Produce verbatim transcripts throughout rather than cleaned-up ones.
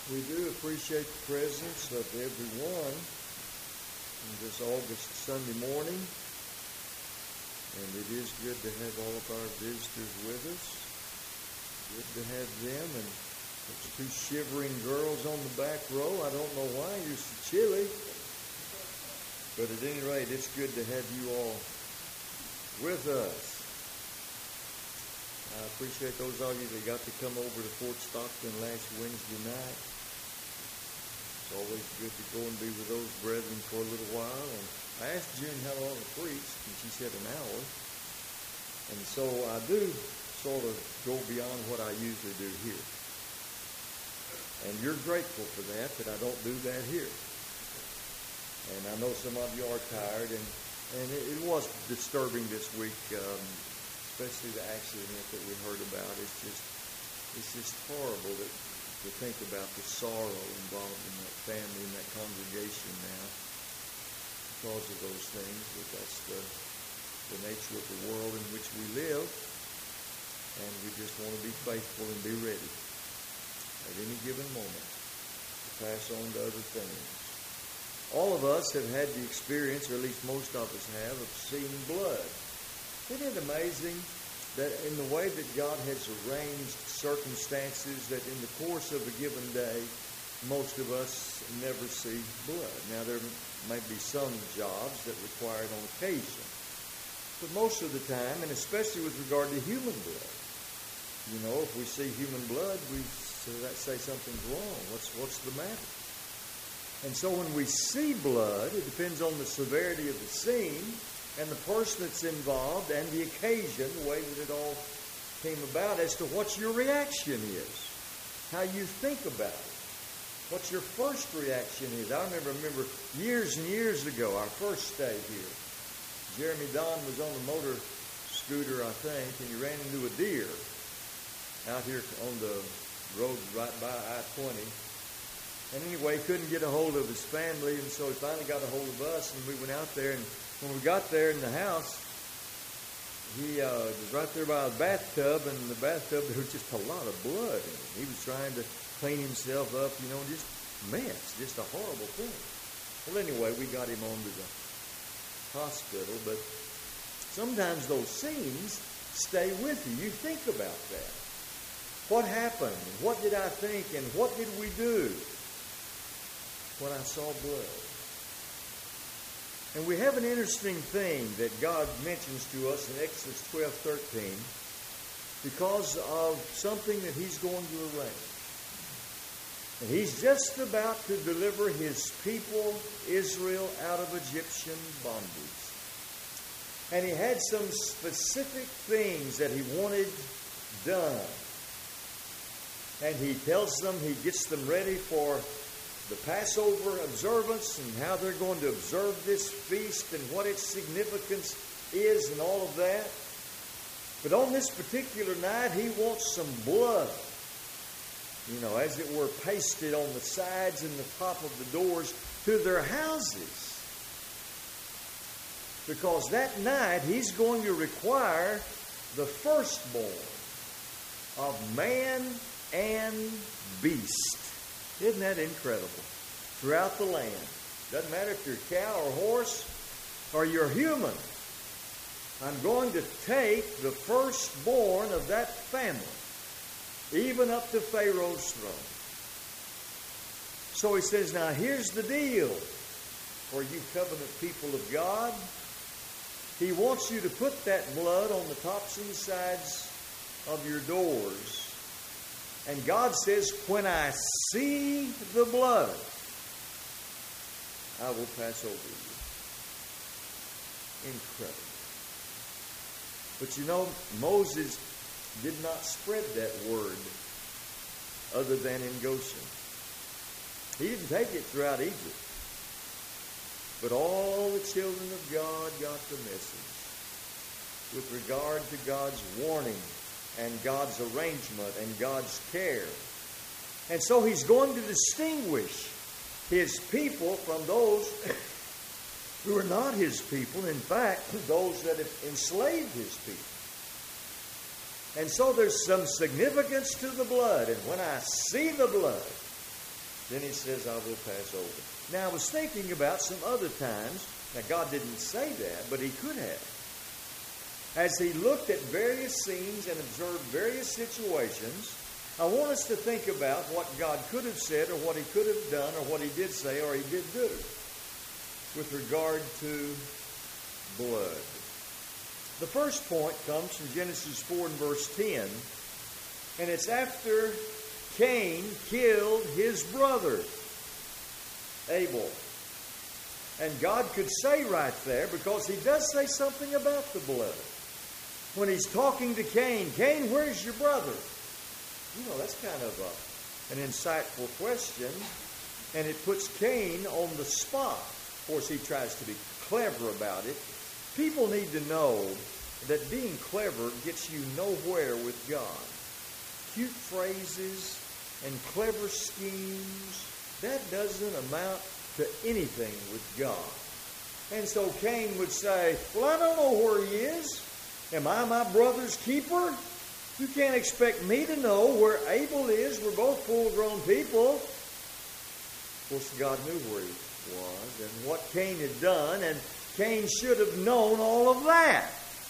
We do appreciate the presence of everyone on this August Sunday morning. And it is good to have all of our visitors with us. Good to have them. And those two shivering girls on the back row. I don't know why you're so chilly. But at any rate, it's good to have you all with us. I appreciate those of you that got to come over to Fort Stockton last Wednesday night. It's always good to go and be with those brethren for a little while. And I asked June how long to preach, and she said an hour. And so I do sort of go beyond what I usually do here. And you're grateful for that, that I don't do that here. And I know some of you are tired, and, and it, it was disturbing this week, um, especially the accident that we heard about. It's just, it's just horrible that, to think about the sorrow involved in that family and that congregation now because of those things. But that's the, the nature of the world in which we live, and we just want to be faithful and be ready at any given moment to pass on to other things. All of us have had the experience, or at least most of us have, of seeing blood. Isn't it amazing that in the way that God has arranged circumstances that in the course of a given day, most of us never see blood? Now, there may be some jobs that require it on occasion. But most of the time, and especially with regard to human blood, you know, if we see human blood, we say something's wrong. What's, what's the matter? And so when we see blood, it depends on the severity of the scene and the person that's involved and the occasion, the way that it all came about, as to what your reaction is, how you think about it, what your first reaction is. I remember, remember years and years ago, our first stay here, Jeremy Don was on the motor scooter, I think, and he ran into a deer out here on the road right by I twenty. And anyway, he couldn't get a hold of his family, and so he finally got a hold of us, and we went out there. And when we got there in the house, he uh, was right there by the bathtub, and in the bathtub there was just a lot of blood in it. He was trying to clean himself up, you know, just mess, just a horrible thing. Well, anyway, we got him on to the hospital, but sometimes those scenes stay with you. You think about that. What happened? What did I think? And what did we do when I saw blood? And we have an interesting thing that God mentions to us in Exodus twelve thirteen because of something that He's going to arrange. And He's just about to deliver His people, Israel, out of Egyptian bondage. And He had some specific things that He wanted done. And He tells them, He gets them ready for the Passover observance and how they're going to observe this feast and what its significance is and all of that. But on this particular night, He wants some blood, you know, as it were, pasted on the sides and the top of the doors to their houses. Because that night, He's going to require the firstborn of man and beast. Isn't that incredible? Throughout the land. Doesn't matter if you're cow or horse or you're human. I'm going to take the firstborn of that family, even up to Pharaoh's throne. So He says, now here's the deal for you covenant people of God. He wants you to put that blood on the tops and the sides of your doors. And God says, when I see the blood, I will pass over you. Incredible. But you know, Moses did not spread that word other than in Goshen. He didn't take it throughout Egypt. But all the children of God got the message with regard to God's warning and God's arrangement and God's care. And so He's going to distinguish His people from those who are not His people. In fact, those that have enslaved His people. And so there's some significance to the blood. And when I see the blood, Then he says, I will pass over. Now, I was thinking about some other times. Now, God didn't say that, but he could have. As he looked at various scenes and observed various situations, I want us to think about what God could have said or what he could have done or what he did say or he did do with regard to blood. The first point comes from Genesis four and verse ten, and it's after Cain killed his brother, Abel. And God could say right there, because he does say something about the blood. When he's talking to Cain, Cain, where's your brother? You know, that's kind of a, an insightful question, and it puts Cain on the spot. Of course, he tries to be clever about it. People need to know that being clever gets you nowhere with God. Cute phrases and clever schemes, that doesn't amount to anything with God. And so Cain would say, well, I don't know where he is. Am I my brother's keeper? You can't expect me to know where Abel is. We're both full-grown people. Of course, God knew where he was and what Cain had done, and Cain should have known all of that.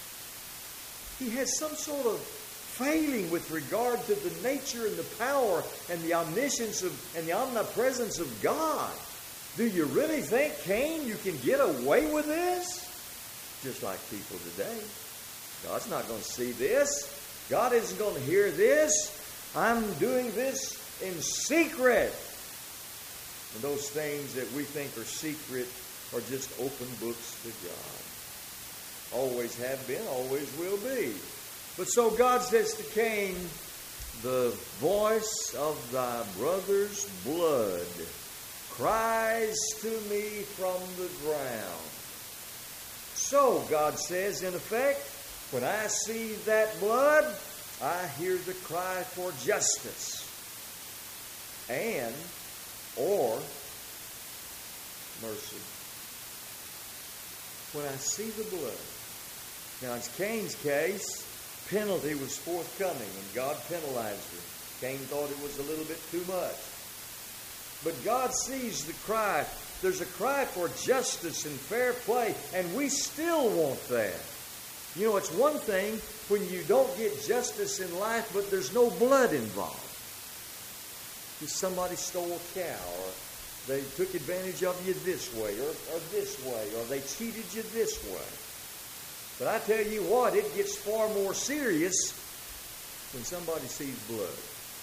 He has some sort of failing with regard to the nature and the power and the omniscience of, and the omnipresence of God. Do you really think, Cain, you can get away with this? Just like people today. God's not going to see this. God isn't going to hear this. I'm doing this in secret. And those things that we think are secret are just open books to God. Always have been, always will be. But so God says to Cain, the voice of thy brother's blood cries to me from the ground. So, God says, in effect, when I see that blood, I hear the cry for justice and or mercy. When I see the blood. Now, in Cain's case, penalty was forthcoming, and God penalized him. Cain thought it was a little bit too much. But God sees the cry. There's a cry for justice and fair play, and we still want that. You know, it's one thing when you don't get justice in life, but there's no blood involved. If somebody stole a cow, or they took advantage of you this way, or, or this way, or they cheated you this way. But I tell you what, it gets far more serious when somebody sees blood.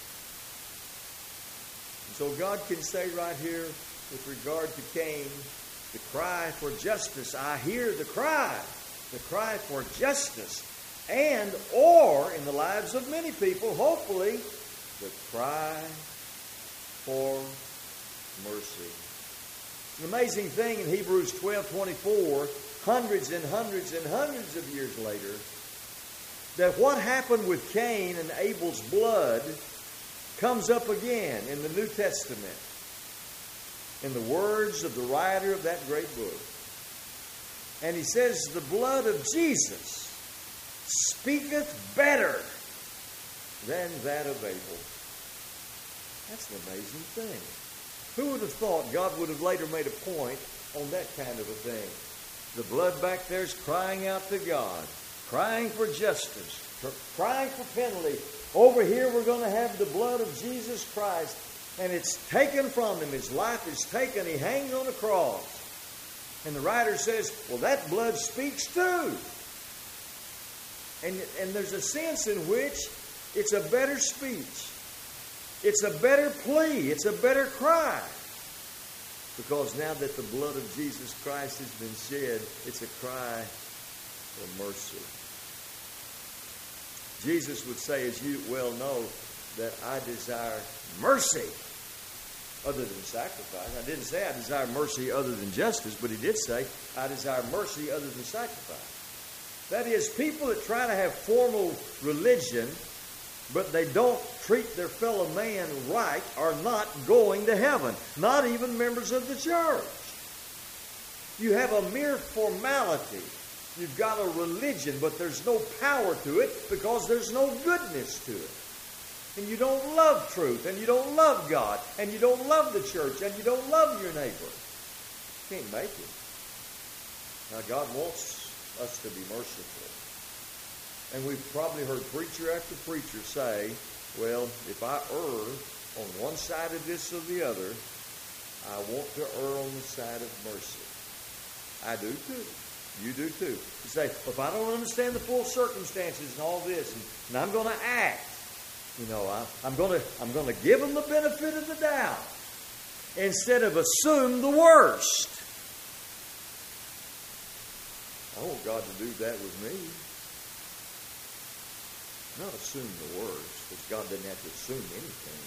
And so God can say right here with regard to Cain, the cry for justice, I hear the cry, the cry for justice, and or in the lives of many people, hopefully, the cry for mercy. It's an amazing thing in Hebrews twelve twenty-four, hundreds and hundreds and hundreds of years later, that what happened with Cain and Abel's blood comes up again in the New Testament, in the words of the writer of that great book. And he says, the blood of Jesus speaketh better than that of Abel. That's an amazing thing. Who would have thought God would have later made a point on that kind of a thing? The blood back there is crying out to God, crying for justice, crying for penalty. Over here we're going to have the blood of Jesus Christ, and it's taken from him. His life is taken. He hangs on a cross. And the writer says, well, that blood speaks too. And, and there's a sense in which it's a better speech. It's a better plea. It's a better cry. Because now that the blood of Jesus Christ has been shed, it's a cry for mercy. Jesus would say, as you well know, that I desire mercy other than sacrifice. I didn't say I desire mercy other than justice, but he did say, I desire mercy other than sacrifice. That is, people that try to have formal religion, but they don't treat their fellow man right, are not going to heaven. Not even members of the church. You have a mere formality. You've got a religion, but there's no power to it because there's no goodness to it. and you don't love truth, and you don't love God, and you don't love the church, and you don't love your neighbor, you can't make it. Now, God wants us to be merciful. And we've probably heard preacher after preacher say, well, if I err on one side of this or the other, I want to err on the side of mercy. I do too. You do too. You say, well, if I don't understand the full circumstances and all this, and, and I'm going to act, you know, I, I'm going to I'm going to give them the benefit of the doubt instead of assume the worst. I want God to do that with me. Not assume the worst, because God doesn't have to assume anything.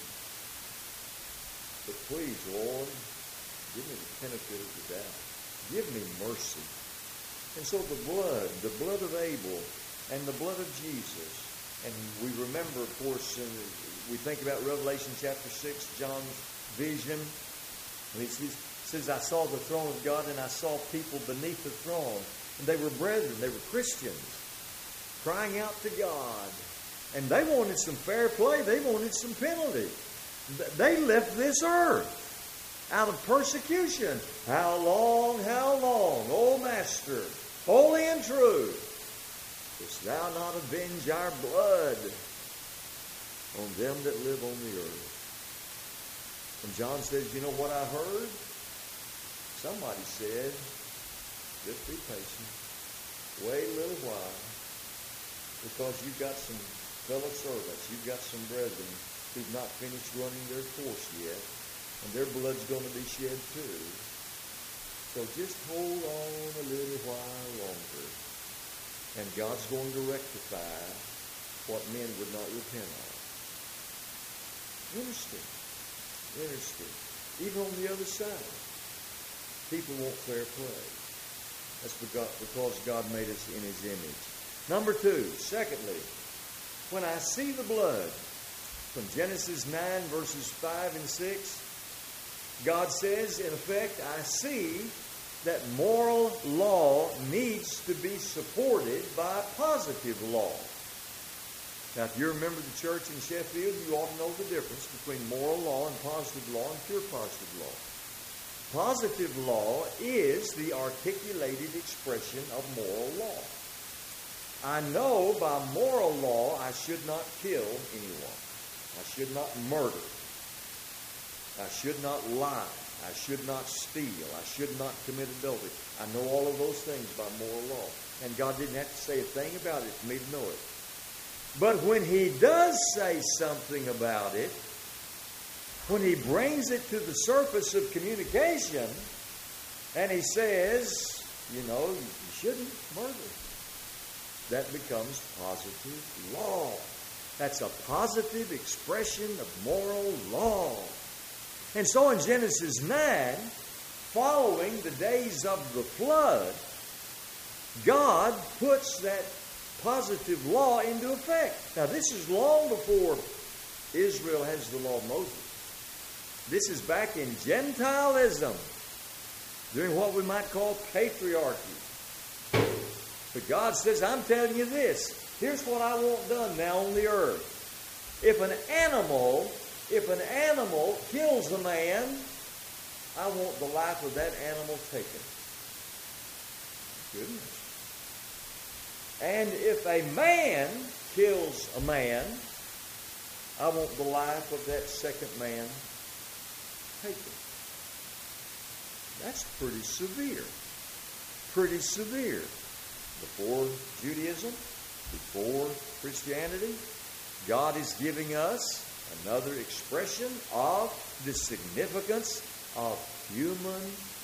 But please, Lord, give me the benefit of the doubt. Give me mercy. And so the blood, the blood of Abel and the blood of Jesus, and we remember, of course, and we think about Revelation chapter six, John's vision. And he says, I saw the throne of God, and I saw people beneath the throne. And they were brethren, they were Christians, crying out to God. And they wanted some fair play. They wanted some penalty. They left this earth out of persecution. How long, how long, O Master, holy and true, dost thou not avenge our blood on them that live on the earth? And John says, you know what I heard? Somebody said, just be patient. Wait a little while. Because you've got some fellow servants, you've got some brethren who've not finished running their course yet, and their blood's going to be shed too. So just hold on a little while longer, and God's going to rectify what men would not repent of. Interesting. Interesting. Even on the other side, people want fair play. That's because God made us in His image. Number two, secondly, when I see the blood, from Genesis nine, verses five and six, God says, in effect, I see that moral law needs to be supported by positive law. Now, if you remember the church in Sheffield, you ought to know the difference between moral law and positive law and pure positive law. Positive law is the articulated expression of moral law. I know by moral law I should not kill anyone. I should not murder. I should not lie. I should not steal. I should not commit adultery. I know all of those things by moral law. And God didn't have to say a thing about it for me to know it. But when He does say something about it, when He brings it to the surface of communication, and He says, you know, you shouldn't murder, that becomes positive law. That's a positive expression of moral law. And so in Genesis nine, following the days of the flood, God puts that positive law into effect. Now, this is long before Israel has the law of Moses. This is back in Gentilism, during what we might call patriarchy. But God says, I'm telling you this. Here's what I want done now on the earth. If an animal, if an animal kills a man, I want the life of that animal taken. Goodness. And if a man kills a man, I want the life of that second man taken. That's pretty severe. Pretty severe. Before Judaism, before Christianity, God is giving us another expression of the significance of human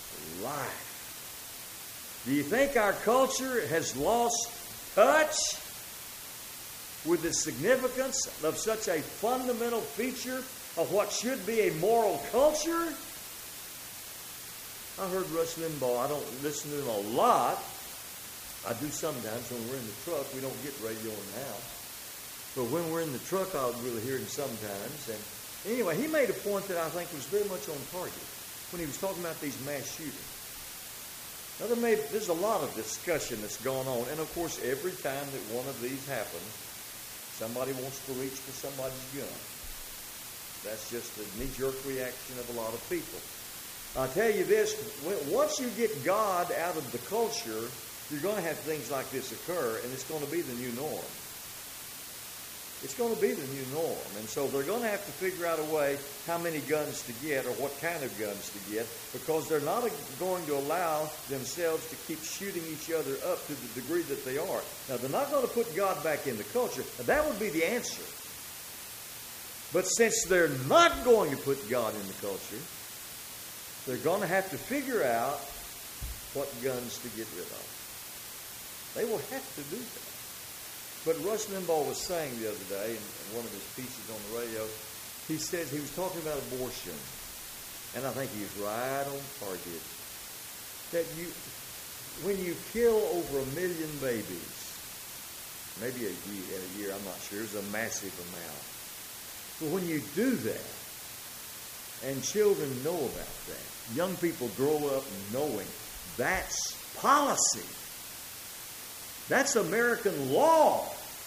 life. Do you think our culture has lost touch with the significance of such a fundamental feature of what should be a moral culture? I heard Rush Limbaugh. I don't listen to him a lot. I do sometimes when we're in the truck. We don't get radio in the house. But when we're in the truck, I'll really hear him sometimes. And anyway, he made a point that I think was very much on target when he was talking about these mass shootings. Now, there may, there's a lot of discussion that's gone on. And, of course, every time that one of these happens, somebody wants to reach for somebody's gun. That's just a knee-jerk reaction of a lot of people. I'll tell you this, once you get God out of the culture, you're going to have things like this occur, and it's going to be the new norm. It's going to be the new norm. And so they're going to have to figure out a way how many guns to get or what kind of guns to get, because they're not going to allow themselves to keep shooting each other up to the degree that they are. Now, they're not going to put God back in the culture. Now, that would be the answer. But since they're not going to put God in the culture, they're going to have to figure out what guns to get rid of. They will have to do that. But Rush Limbaugh was saying the other day in one of his pieces on the radio, he says he was talking about abortion, and I think he was right on target. That you, when you kill over a million babies, maybe a year, a year, I'm not sure, it's a massive amount. But when you do that, and children know about that, young people grow up knowing that's policy. That's American law.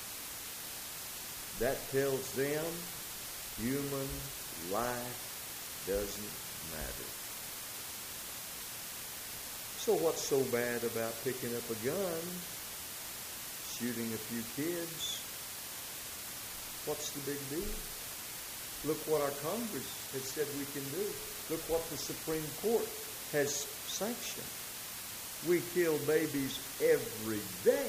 That tells them human life doesn't matter. So what's so bad about picking up a gun, shooting a few kids? What's the big deal? Look what our Congress has said we can do. Look what the Supreme Court has sanctioned. We kill babies every day.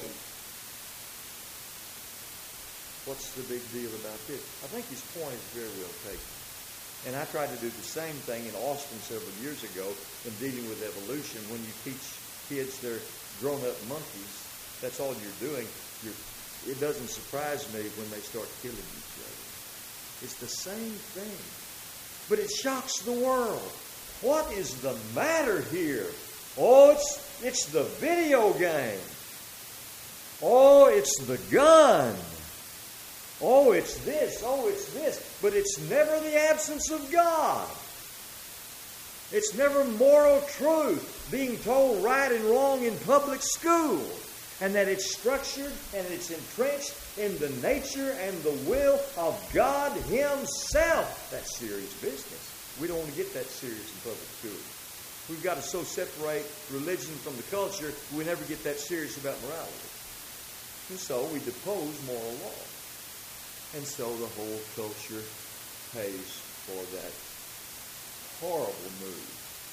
What's the big deal about this? I think his point is very well taken. And I tried to do the same thing in Austin several years ago in dealing with evolution. When you teach kids they're grown-up monkeys, that's all you're doing. You're, it doesn't surprise me when they start killing each other. It's the same thing. But it shocks the world. What is the matter here? Oh, it's, it's the video game. Oh, it's the gun. Oh, it's this. Oh, it's this. But it's never the absence of God. It's never moral truth being told right and wrong in public school. And that it's structured and it's entrenched in the nature and the will of God Himself. That's serious business. We don't want to get that serious in public school. We've got to so separate religion from the culture, we never get that serious about morality. And so we depose moral law. And so the whole culture pays for that horrible move.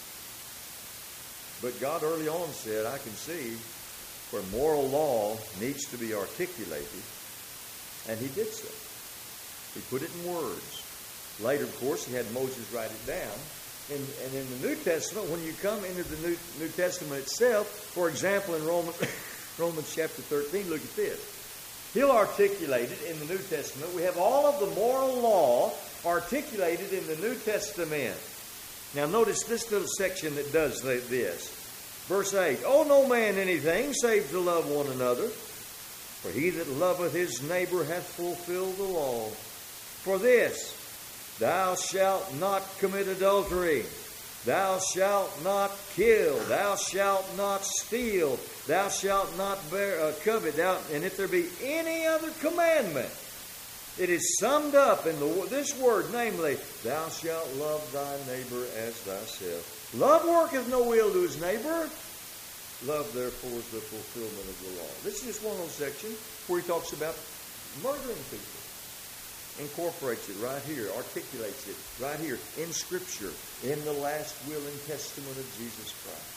But God early on said, I can see where moral law needs to be articulated, and He did so. He put it in words. Later, of course, He had Moses write it down. And, and in the New Testament, when you come into the New, New Testament itself, for example, in Romans, Romans chapter thirteen, look at this. He'll articulate it in the New Testament. We have all of the moral law articulated in the New Testament. Now, notice this little section that does this. Verse eight, owe no man anything save to love one another. For he that loveth his neighbor hath fulfilled the law. For this, thou shalt not commit adultery. Thou shalt not kill. Thou shalt not steal. Thou shalt not bear, uh, covet. Thou, and if there be any other commandment, it is summed up in the, this word, namely, thou shalt love thy neighbor as thyself. Love worketh no ill to his neighbor. Love, therefore, is the fulfillment of the law. This is just one little section where he talks about murdering people. Incorporates it right here, articulates it right here in Scripture, in the last will and testament of Jesus Christ.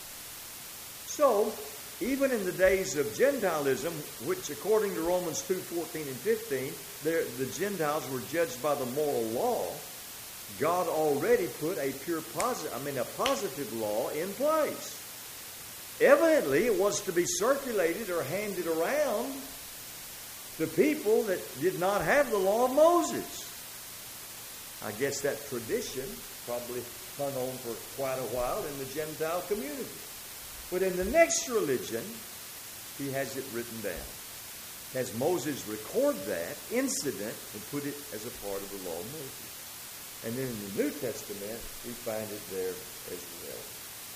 So, even in the days of Gentilism, which according to Romans two fourteen and fifteen, the Gentiles were judged by the moral law, God already put a pure positive, I mean a positive law in place. Evidently, it was to be circulated or handed around to people that did not have the law of Moses. I guess that tradition probably hung on for quite a while in the Gentile community. But in the next religion, he has it written down. Has Moses record that incident and put it as a part of the law of Moses. And then in the New Testament, we find it there as well.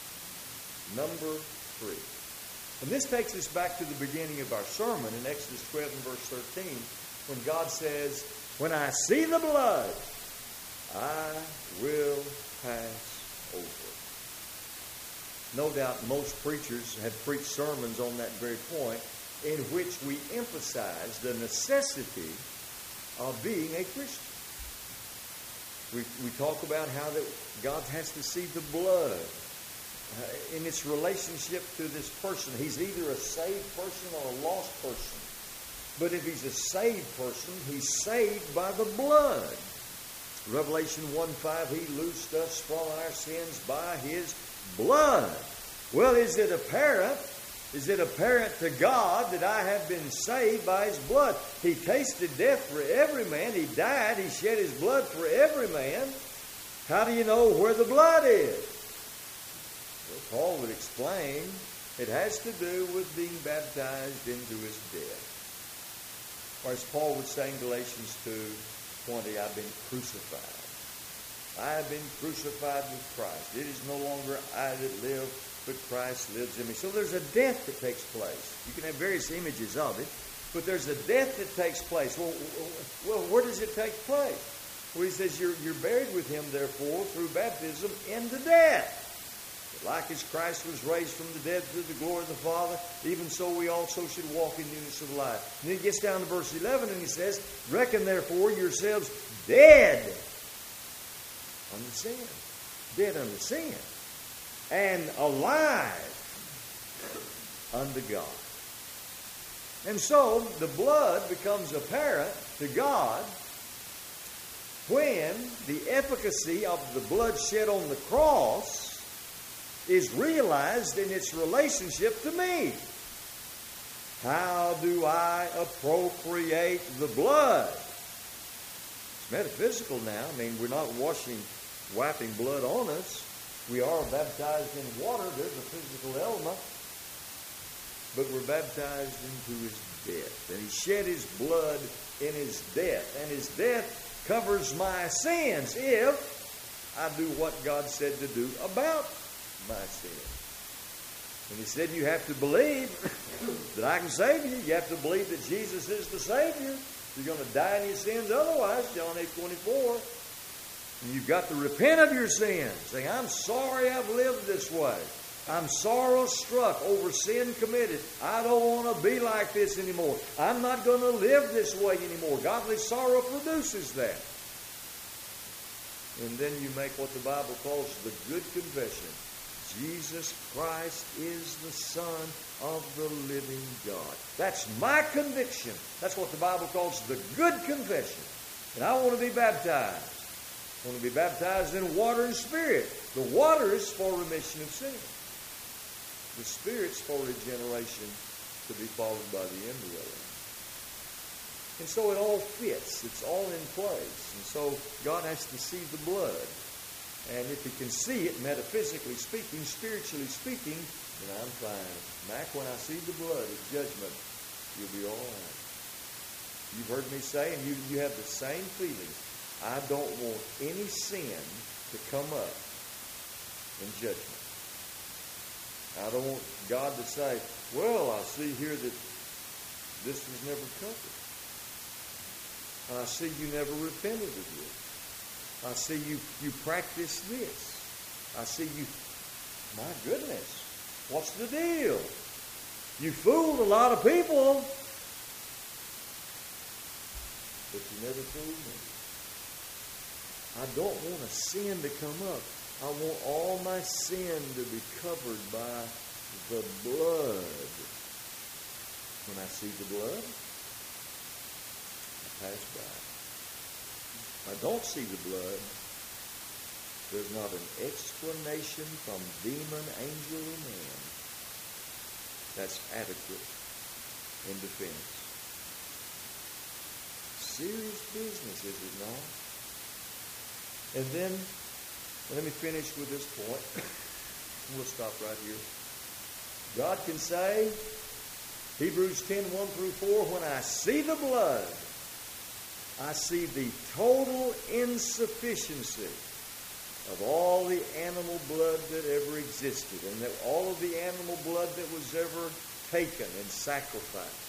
Number three. And this takes us back to the beginning of our sermon in Exodus twelve and verse thirteen, when God says, when I see the blood, I will pass over. No doubt most preachers have preached sermons on that very point, in which we emphasize the necessity of being a Christian. We, we talk about how that God has to see the blood uh, in its relationship to this person. He's either a saved person or a lost person. But if he's a saved person, he's saved by the blood. Revelation one five, he loosed us from our sins by his blood. Well, is it apparent? Is it apparent to God that I have been saved by his blood? He tasted death for every man. He died. He shed his blood for every man. How do you know where the blood is? Well, Paul would explain it has to do with being baptized into his death. Or as Paul would say in Galatians two twenty, I've been crucified. I have been crucified with Christ. It is no longer I that live, but Christ lives in me. So there's a death that takes place. You can have various images of it, but there's a death that takes place. Well, well where does it take place? Well, he says you're, you're buried with him, therefore, through baptism into death. But like as Christ was raised from the dead through the glory of the Father, even so we also should walk in newness of life. And then he gets down to verse eleven and he says, reckon therefore yourselves dead unto sin. Dead unto sin. And alive unto God. And so the blood becomes apparent to God when the efficacy of the blood shed on the cross is realized in its relationship to me. How do I appropriate the blood? It's metaphysical now. I mean, we're not washing, wiping blood on us. We are baptized in water. There's a physical element. But we're baptized into his death. And he shed his blood in his death. And his death covers my sins if I do what God said to do about my sins. And he said you have to believe that I can save you. You have to believe that Jesus is the Savior. You're going to die in your sins otherwise, John eight twenty-four. And you've got to repent of your sins. Saying, I'm sorry I've lived this way. I'm sorrow-struck over sin committed. I don't want to be like this anymore. I'm not going to live this way anymore. Godly sorrow produces that. And then you make what the Bible calls the good confession. Jesus Christ is the Son of the living God. That's my conviction. That's what the Bible calls the good confession. And I want to be baptized. I want to be baptized in water and spirit. The water is for remission of sin. The Spirit's for regeneration to be followed by the indwelling. And so it all fits. It's all in place. And so God has to see the blood. And if he can see it, metaphysically speaking, spiritually speaking, then I'm fine. Mac, when I see the blood of judgment, you'll be all right. You've heard me say, and you, you have the same feeling. I don't want any sin to come up in judgment. I don't want God to say, well, I see here that this was never covered. I see you never repented of this. I see you, you practice this. I see you, my goodness, what's the deal? You fooled a lot of people, but you never fooled me. I don't want a sin to come up. I want all my sin to be covered by the blood. When I see the blood, I pass by. If I don't see the blood, there's not an explanation from demon, angel, or man that's adequate in defense. Serious business, is it not? And then, let me finish with this point. We'll stop right here. God can say, Hebrews ten, one through four, when I see the blood, I see the total insufficiency of all the animal blood that ever existed, and that all of the animal blood that was ever taken and sacrificed.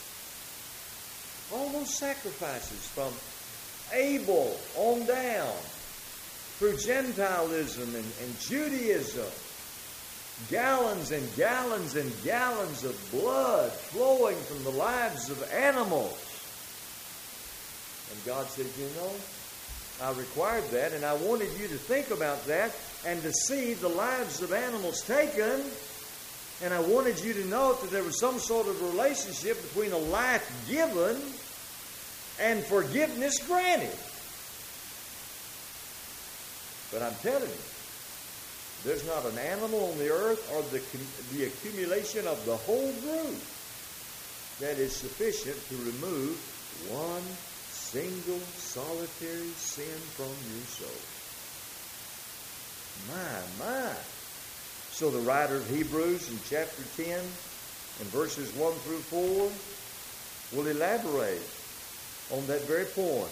All those sacrifices from Abel on down through Gentilism and, and Judaism. Gallons and gallons and gallons of blood flowing from the lives of animals. And God said, you know, I required that, and I wanted you to think about that and to see the lives of animals taken. And I wanted you to note that there was some sort of relationship between a life given and forgiveness granted. But I'm telling you, there's not an animal on the earth or the, the accumulation of the whole group that is sufficient to remove one single solitary sin from your soul. My, my. So the writer of Hebrews in chapter ten and verses one through four will elaborate on that very point.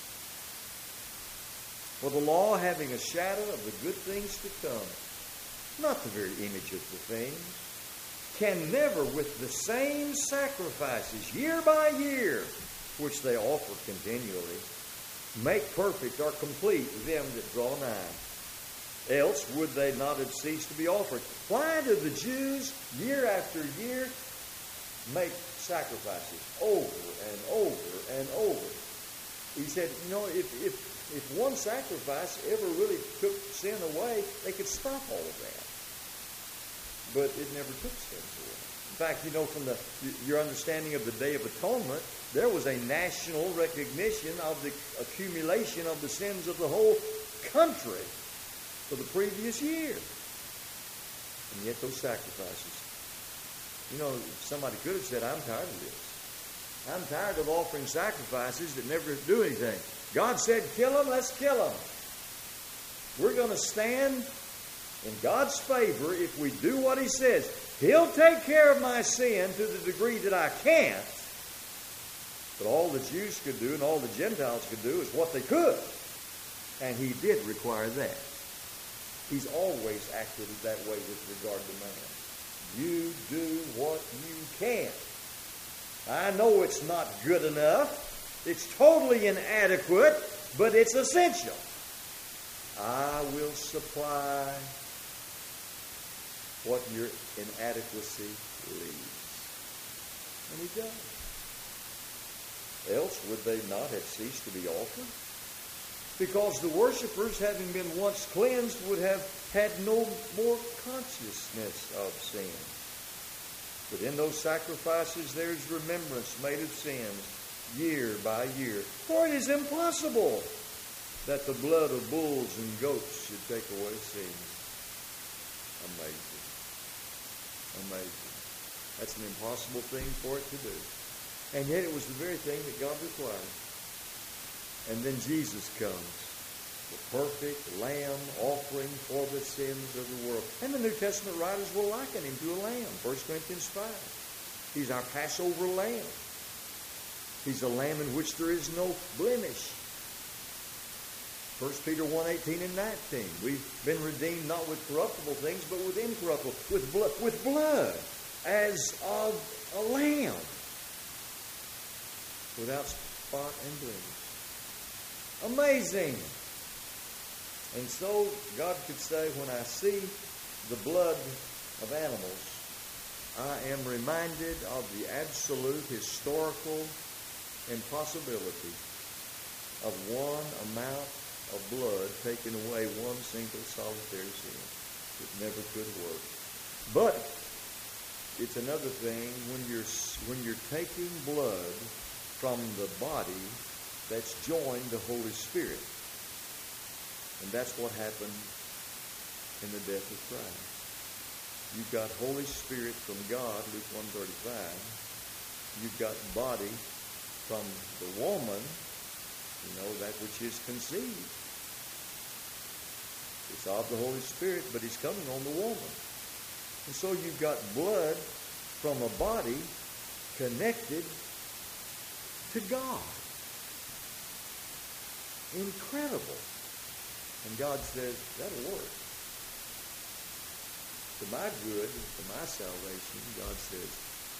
For the law, having a shadow of the good things to come, not the very image of the things, can never with the same sacrifices year by year, which they offer continually, make perfect or complete them that draw nigh. Else would they not have ceased to be offered. Why do the Jews year after year make sacrifices over and over and over? He said, you know, if, if, if one sacrifice ever really took sin away, they could stop all of that. But it never took sin away. In fact, you know, from the your understanding of the Day of Atonement, there was a national recognition of the accumulation of the sins of the whole country for the previous year. And yet those sacrifices. You know, somebody could have said, I'm tired of this. I'm tired of offering sacrifices that never do anything. God said, kill them, let's kill them. We're going to stand in God's favor if we do what He says. He'll take care of my sin to the degree that I can't. But all the Jews could do and all the Gentiles could do is what they could. And He did require that. He's always acted that way with regard to man. You do what you can. I know it's not good enough. It's totally inadequate, but it's essential. I will supply what your inadequacy leaves. And He does. Else would they not have ceased to be offered? Because the worshipers, having been once cleansed, would have had no more consciousness of sin. But in those sacrifices there is remembrance made of sins year by year. For it is impossible that the blood of bulls and goats should take away sins. Amazing. Amazing. That's an impossible thing for it to do. And yet it was the very thing that God required. And then Jesus comes, the perfect lamb offering for the sins of the world. And the New Testament writers will liken Him to a lamb. First Corinthians five. He's our Passover lamb. He's a lamb in which there is no blemish. First Peter one, eighteen and nineteen. We've been redeemed not with corruptible things, but with incorruptible, with blood, with blood, as of a lamb, without spot and blemish. Amazing. And so God could say, when I see the blood of animals, I am reminded of the absolute historical impossibility of one amount of blood taking away one single solitary sin. It never could work. But it's another thing when you're when you're taking blood from the body that's joined the Holy Spirit. And that's what happened in the death of Christ. You've got Holy Spirit from God, Luke one thirty-five. You've got body from the woman, you know, that which is conceived. It's of the Holy Spirit, but He's coming on the woman. And so you've got blood from a body connected to God. Incredible. And God says, that'll work. To my good, to my salvation, God says,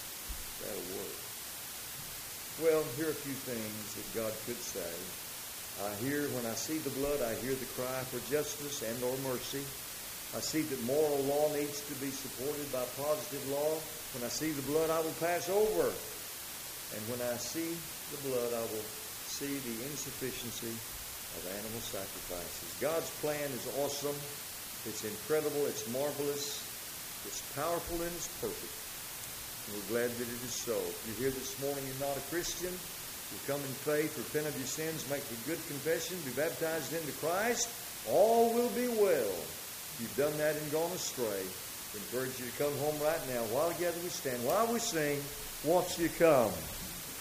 that'll work. Well, here are a few things that God could say I hear, when I see the blood, I hear the cry for justice and or mercy. I see that moral law needs to be supported by positive law. When I see the blood, I will pass over. And when I see the blood, I will see the insufficiency of animal sacrifices. God's plan is awesome. It's incredible. It's marvelous. It's powerful and it's perfect. And we're glad that it is so. If you're here this morning and not a Christian, you come in faith, repent of your sins, make a good confession, be baptized into Christ, all will be well. If you've done that and gone astray, I encourage you to come home right now. While together we stand, while we sing, won't you come?